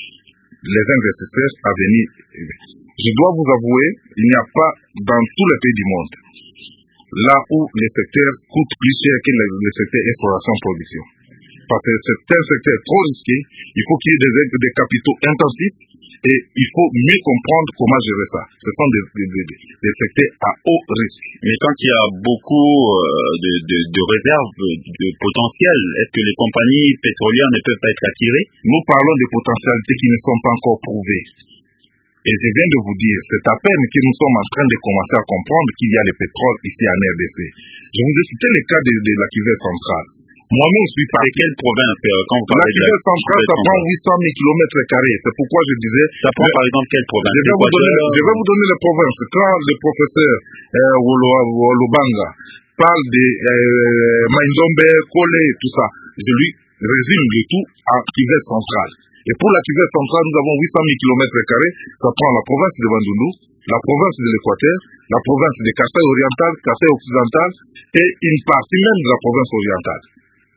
[SPEAKER 4] les investisseurs à venir. Je dois vous avouer, il n'y a pas dans tous les pays du monde là où les secteurs coûtent plus cher que le, le secteur exploration-production. Parce que c'est un secteur trop risqué, il faut qu'il y ait des, des capitaux intensifs et il faut mieux comprendre comment gérer ça. Ce sont des, des, des, des secteurs à haut risque.
[SPEAKER 2] Mais quand il y a beaucoup de, de, de réserves de potentiel, est-ce que les compagnies pétrolières ne peuvent pas être attirées?
[SPEAKER 4] Nous parlons de potentialités qui ne sont pas encore prouvées. Et je viens de vous dire, c'est à peine que nous sommes en train de commencer à comprendre qu'il y a le pétrole ici en R D C. Je vous ai cité le cas de, de la cuvette centrale. Moi-même, je suis parti.
[SPEAKER 2] C'est quelle province quand vous
[SPEAKER 4] parlez de la cuvette centrale, ça prend huit cent mille kilomètres carrés. C'est pourquoi je disais...
[SPEAKER 2] Ça prend par exemple quelle province?
[SPEAKER 4] Je vais, vous donner, je vais vous donner les provinces. Quand le professeur euh, Wolobanga parle de euh, Maindombe, Kole, tout ça, je lui résume le tout en cuvette centrale. Et pour la cuvette centrale, nous avons huit cent mille kilomètres carrés. Ça prend la province de Bandundu, la province de l'Équateur, la province de Kasaï oriental, Kasaï occidental et une partie même de la province orientale.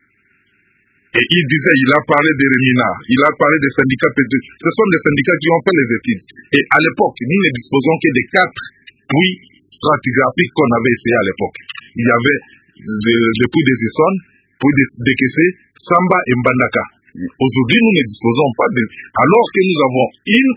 [SPEAKER 4] Et il disait, il a parlé de Remina, il a parlé des syndicats pétroliers. Ce sont des syndicats qui ont fait les études. Et à l'époque, nous ne disposons que des quatre puits stratigraphiques qu'on avait essayé à l'époque. Il y avait le, le puits des Essonnes, puits de Dekese, Samba et Mbandaka. Aujourd'hui, nous ne disposons pas de... Alors que nous avons une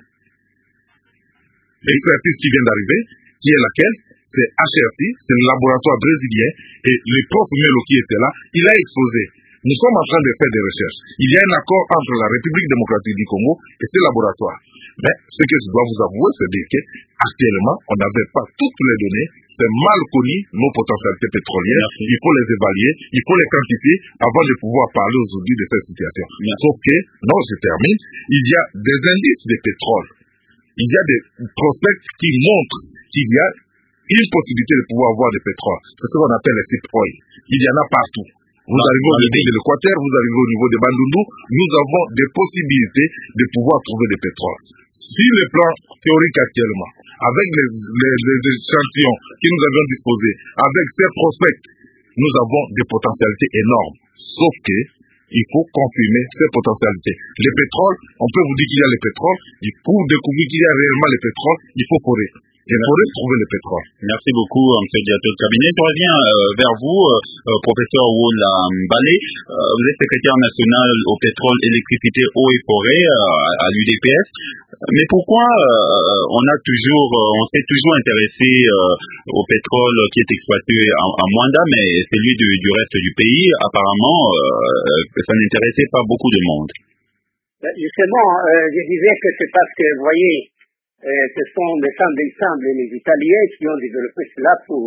[SPEAKER 4] expertise qui vient d'arriver, qui est laquelle? C'est H R T, c'est le laboratoire brésilien, et le prof Melo qui était là, il a exposé. Nous sommes en train de faire des recherches. Il y a un accord entre la République démocratique du Congo et ces laboratoires. Mais ce que je dois vous avouer, c'est qu'actuellement, on n'avait pas toutes les données. C'est mal connu, nos potentialités pétrolières. Merci. Il faut les évaluer, il faut les quantifier avant de pouvoir parler aujourd'hui de cette situation. Merci. Sauf que, non, je termine, il y a des indices de pétrole. Il y a des prospects qui montrent qu'il y a une possibilité de pouvoir avoir du pétrole. C'est ce qu'on appelle les sites oil. Il y en a partout. Vous non, arrivez au niveau de l'Équateur, vous arrivez au niveau de Bandundu, nous avons des possibilités de pouvoir trouver du pétrole. Sur le plan théorique actuellement, avec les, les, les échantillons que nous avions disposés, avec ces prospects, nous avons des potentialités énormes. Sauf que, il faut confirmer ces potentialités. Le pétrole, on peut vous dire qu'il y a le pétrole, et pour découvrir qu'il y a réellement le pétrole, il faut forer. Il faudrait trouver le pétrole.
[SPEAKER 2] Merci beaucoup, M. Directeur de cabinet. Je reviens euh, vers vous, euh, professeur Wola Mbale. Euh, vous êtes secrétaire national au pétrole, électricité, eau et forêt euh, à l'U D P S. Mais pourquoi euh, on a toujours, euh, on s'est toujours intéressé euh, au pétrole qui est exploité en, en Mwanda, mais celui du, du reste du pays, apparemment, euh, ça n'intéressait pas beaucoup de monde.
[SPEAKER 6] Justement, euh, je disais que c'est parce que, vous voyez, Euh, ce sont, me semble, il semble, les Italiens qui ont développé cela pour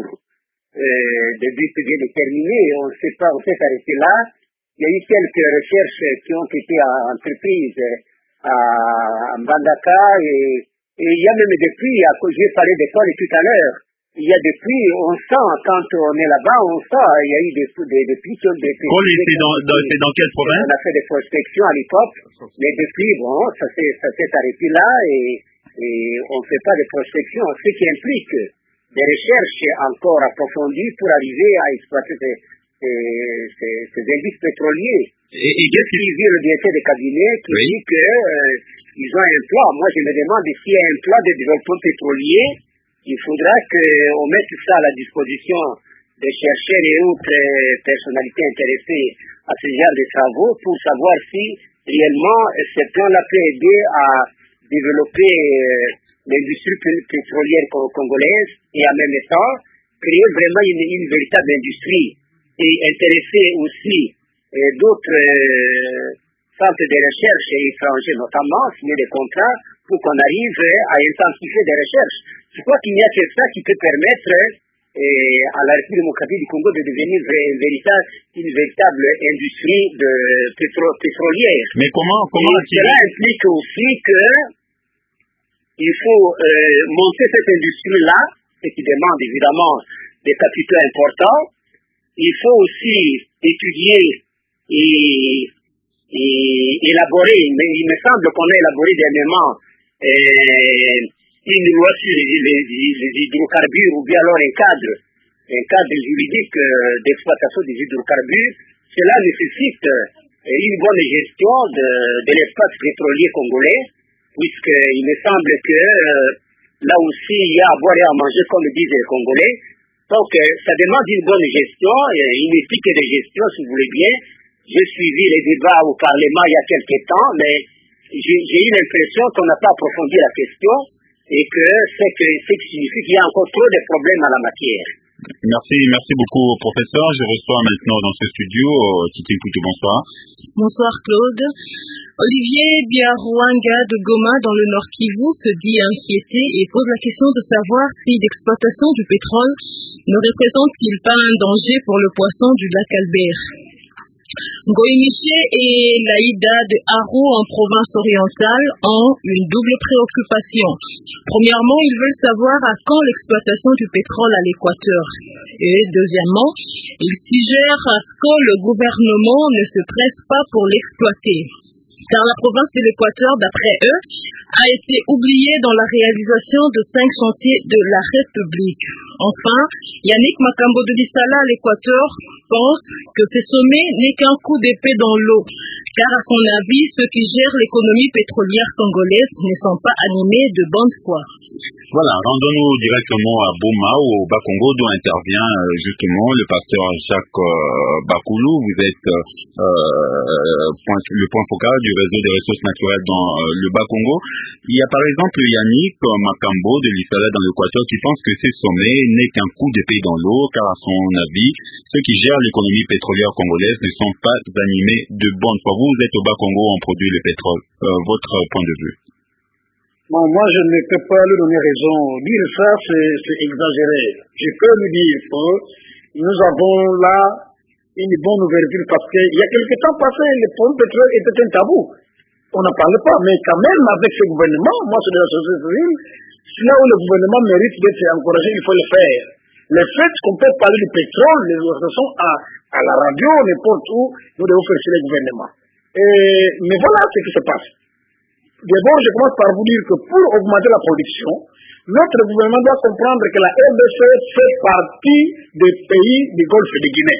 [SPEAKER 6] euh, des buts bien déterminés. On ne sait pas, on s'est arrêté là. Il y a eu quelques recherches qui ont été entreprises à Mbandaka et, et il y a même depuis, j'ai parlé d'école tout à l'heure, il y a depuis, on sent, quand on est là-bas, on sent, il y a eu des des des puits. Des, des,
[SPEAKER 2] c'est dans, dans, c'est dans quelle province?
[SPEAKER 6] On a fait des prospections à l'époque, mais depuis, bon, ça s'est, ça s'est arrêté là et Et on ne fait pas de prospection, ce qui implique des recherches encore approfondies pour arriver à exploiter ces, ces, ces, ces indices pétroliers.
[SPEAKER 2] Et, et qu'est-ce
[SPEAKER 6] qui dit le directeur de cabinet qui oui. dit qu'ils euh, ont un plan. Moi, je me demande s'il y a un plan de développement pétrolier. Il faudra qu'on mette ça à la disposition des chercheurs et autres personnalités intéressées à ce genre de travaux pour savoir si réellement ce plan-là peut aider à développer euh, l'industrie pétrolière congolaise et en même temps créer vraiment une, une véritable industrie et intéresser aussi euh, d'autres euh, centres de recherche étrangers notamment, signer des contrats pour qu'on arrive à intensifier des recherches. Je crois qu'il n'y a que ça qui peut permettre euh, à la République démocratique du Congo de devenir une véritable, une véritable industrie de pétro pétrolière.
[SPEAKER 2] Mais comment, comment
[SPEAKER 6] et cela implique aussi que il faut euh, monter cette industrie-là, ce qui demande évidemment des capitaux importants. Il faut aussi étudier et, et élaborer, mais il me semble qu'on a élaboré dernièrement euh, une loi sur les, les, les hydrocarbures ou bien alors un cadre, un cadre juridique euh, d'exploitation des hydrocarbures. Cela nécessite euh, une bonne gestion de, de l'espace pétrolier congolais, puisqu'il me semble que euh, là aussi il y a à boire et à manger, comme disent les Congolais. Donc, euh, ça demande une bonne gestion, une éthique de gestion, si vous voulez bien. J'ai suivi les débats au Parlement il y a quelques temps, mais j'ai, j'ai eu l'impression qu'on n'a pas approfondi la question et que c'est que ce qui signifie qu'il y a encore trop de problèmes en la matière.
[SPEAKER 2] Merci, merci beaucoup, professeur. Je reçois maintenant dans ce studio Titi Poutou, bonsoir.
[SPEAKER 1] Bonsoir Claude. Olivier Biarouanga de Goma dans le Nord Kivu se dit inquiété et pose la question de savoir si l'exploitation du pétrole ne représente-t-il pas un danger pour le poisson du lac Albert. Ngoïmiché et Laïda de Haro en province orientale ont une double préoccupation. Premièrement, ils veulent savoir à quand l'exploitation du pétrole à l'équateur. Et deuxièmement, ils suggèrent à ce que le gouvernement ne se presse pas pour l'exploiter. Car la province de l'Équateur, d'après eux, a été oubliée dans la réalisation de cinq chantiers de la République. Enfin, Yannick Makambo de Lissala à l'Équateur pense que ce sommet n'est qu'un coup d'épée dans l'eau. Car à son avis, ceux qui gèrent l'économie pétrolière congolaise ne sont pas animés de bonne foi.
[SPEAKER 2] Voilà, rendons-nous directement à Boma, au Bakongo, d'où intervient euh, justement le pasteur Jacques euh, Bakoulou. Vous êtes euh, point, le point focal du réseau des ressources naturelles dans euh, le Bakongo. Il y a par exemple Yannick Makambo de l'Isala dans l'Équateur qui pense que ce sommet n'est qu'un coup d'épée dans l'eau, car à son avis, ceux qui gèrent l'économie pétrolière congolaise ne sont pas animés de bonne foi. Vous, vous êtes au Bakongo, on produit le pétrole. Euh, votre point de vue?
[SPEAKER 5] Bon, moi, je ne peux pas lui donner raison. Dire ça, c'est, c'est exagéré. Je peux lui dire que nous avons là une bonne ouverture parce qu'il y a quelques temps passé, le problème pétrole était un tabou. On n'en parlait pas, mais quand même, avec ce gouvernement, moi, c'est de la société civile, là où le gouvernement mérite d'être encouragé, il faut le faire. Le fait qu'on peut parler du pétrole, les organisations à, à la radio, n'importe où, nous devons faire le gouvernement. Et, mais voilà ce qui se passe. D'abord, je commence par vous dire que pour augmenter la production, notre gouvernement doit comprendre que la R D C fait partie des pays du Golfe de Guinée.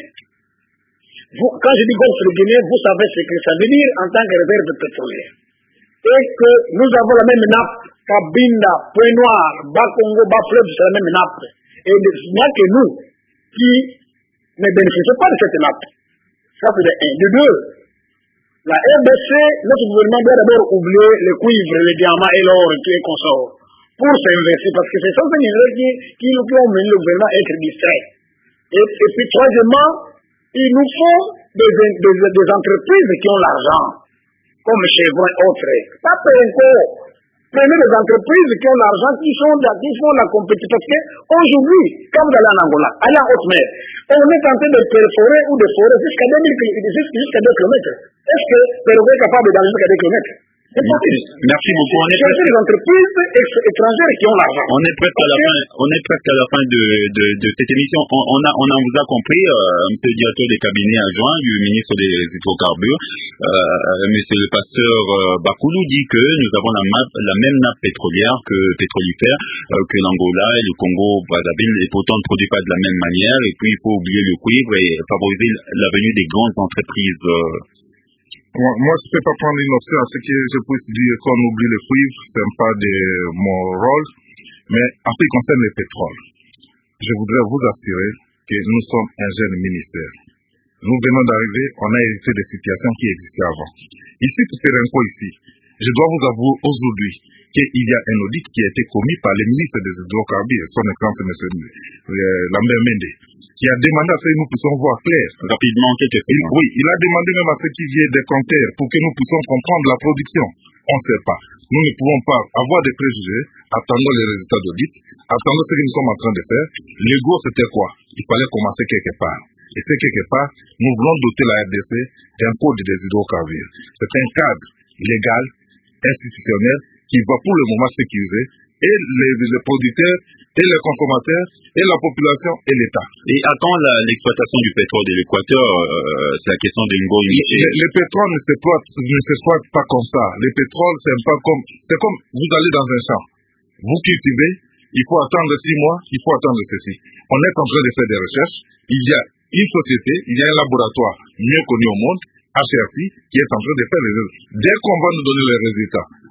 [SPEAKER 5] Vous, quand je dis Golfe de Guinée, vous savez ce que ça veut dire en tant que réserve pétrolière. Et que nous avons la même nappe, Cabinda, Point Noir, Bas-Congo, Bas-Fleuve, c'est la même nappe. Et il n'y a que nous qui ne bénéficions pas de cette nappe. Ça, c'est de un. De deux, la R D C, notre gouvernement doit d'abord oublier le cuivre, le diamant et l'or qui est consort pour s'investir, parce que c'est ça qui, qui nous ont mené le gouvernement à être distrait. Et, et puis, troisièmement, il nous faut des, des, des entreprises qui ont l'argent, comme Chevron et autres. Ça peut encore. Prenez les entreprises qui ont l'argent, qui font la, qui font la compétition. Parce qu'aujourd'hui, quand vous allez en Angola, allez en haute mer, on est tenté de perforer ou de forer jusqu'à deux kilomètres. Est-ce que Pérou est capable d'aller jusqu'à deux kilomètres? C'est possible.
[SPEAKER 2] Merci beaucoup. On est
[SPEAKER 5] presque les entreprises étrangères qui ont l'argent.
[SPEAKER 2] On est presque à la fin. On est presque à la fin de, de, de cette émission. On, on a, on en vous a compris, euh, Monsieur le directeur des cabinets adjoints du ministre des hydrocarbures, euh, Monsieur le pasteur euh, Bakoulou dit que nous avons la, map, la même nappe pétrolière que pétrolifère euh, que l'Angola et le Congo Brazzaville, et pourtant ne produit pas de la même manière. Et puis il faut oublier le cuivre et favoriser la venue des grandes entreprises. Euh,
[SPEAKER 4] Moi, moi, je ne peux pas prendre une option à ce que je puisse dire qu'on oublie le cuivre, ce n'est pas de mon rôle, mais en ce qui concerne le pétrole, je voudrais vous assurer que nous sommes un jeune ministère. Nous venons d'arriver, on a hérité des situations qui existaient avant. Ici, pour faire un coup ici, je dois vous avouer aujourd'hui qu'il y a un audit qui a été commis par le ministre des hydrocarbures, son excellence M. Lambert Mende, qui a demandé à ce que nous puissions voir clair.
[SPEAKER 2] Rapidement, quelques secondes.
[SPEAKER 4] Oui, il a demandé même à ce qui vient des compteurs pour que nous puissions comprendre la production. On ne sait pas. Nous ne pouvons pas avoir des préjugés, attendons les résultats d'audit, attendons ce que nous sommes en train de faire. L'ego, c'était quoi? Il fallait commencer quelque part. Et c'est quelque part, nous voulons doter la R D C d'un code des hydrocarbures. C'est un cadre légal, institutionnel, qui va pour le moment sécuriser et les, les producteurs, et les consommateurs, et la population, et l'État.
[SPEAKER 2] Et attends l'exploitation du pétrole de l'Équateur, euh, c'est la question d'une bonne unité.
[SPEAKER 4] Le, le pétrole ne s'exploite, ne s'exploite pas comme ça. Le pétrole, c'est pas comme, c'est comme vous allez dans un champ. Vous cultivez, il faut attendre six mois, il faut attendre ceci. On est en train de faire des recherches. Il y a une société, il y a un laboratoire mieux connu au monde, H R T, qui est en train de faire les résultats. Dès qu'on va nous donner les résultats,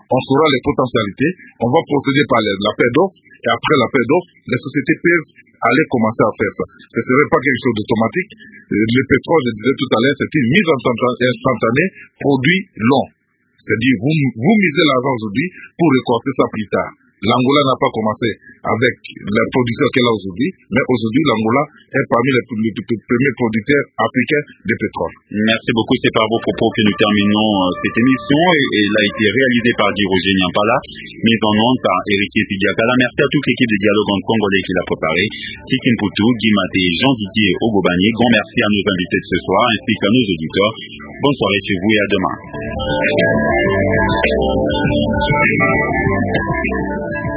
[SPEAKER 4] on saura les potentialités, on va procéder par l'appel d'offres, et après l'appel d'offres, les sociétés peuvent aller commencer à faire ça. Ce ne serait pas quelque chose d'automatique. Le pétrole, je disais tout à l'heure, c'est une mise instantanée, produit long. C'est-à-dire, vous, vous misez l'argent aujourd'hui pour récolter ça plus tard. L'Angola n'a pas commencé avec la production qu'elle a aujourd'hui, mais aujourd'hui, l'Angola est parmi les, les, les premiers producteurs africains de pétrole.
[SPEAKER 2] Merci beaucoup. C'est par vos propos que nous terminons cette émission. Et, et elle a été réalisée par Roger Nyampala, mise en onde par Héritier Tidiakala. Merci à toute l'équipe de Dialogue en Congolais qui l'a préparé. Tikin Poutou, Guy Maté, Jean-Didier Ogobani. Grand merci à nos invités de ce soir, ainsi qu'à nos auditeurs. Bonne soirée chez vous et à demain.